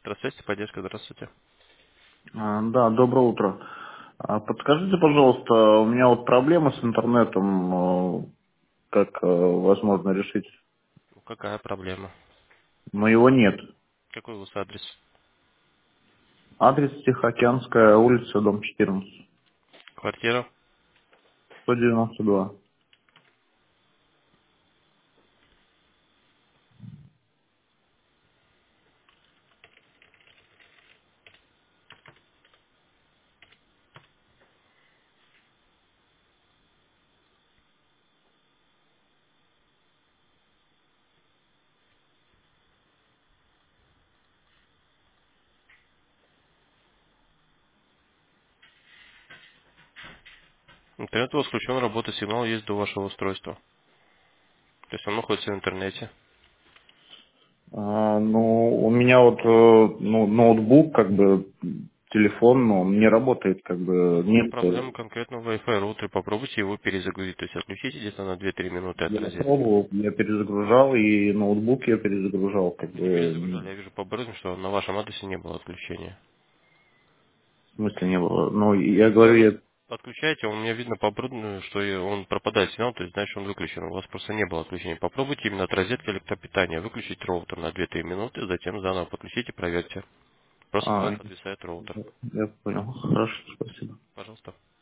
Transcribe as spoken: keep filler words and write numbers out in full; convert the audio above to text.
Здравствуйте, поддержка, здравствуйте. А, Да, доброе утро. А, Подскажите, пожалуйста, у меня вот проблема с интернетом, э, как э, возможно решить, Ну, какая проблема? но его нет. Какой у вас адрес? Адрес Тихоокеанская улица, дом четырнадцать, Квартира? сто девяносто два. Интернет у вас включен, работает сигнал есть до вашего устройства. То есть он находится в интернете. А, Ну, у меня вот э, ну, ноутбук, как бы телефон, но он не работает, как бы Ну, нет. э, проблема конкретно в Wi-Fi роутере. Попробуйте его перезагрузить. То есть отключите где-то на две-три минуты от Я розетки. пробовал, я перезагружал, и ноутбук я перезагружал, как Не перезагружали. бы Я вижу по браузеру, что на вашем адресе не было отключения. в смысле не было. Ну, я Когда говорю, вы я отключаете, он, мне видно по браузеру, что и он пропадает сигнал, то есть значит он выключен. У вас просто не было отключения. Попробуйте именно от розетки электропитания выключить роутер на две-три минуты, затем заново подключите, проверьте. Просто у а, вас подвисает роутер. я понял. Хорошо, спасибо. Пожалуйста.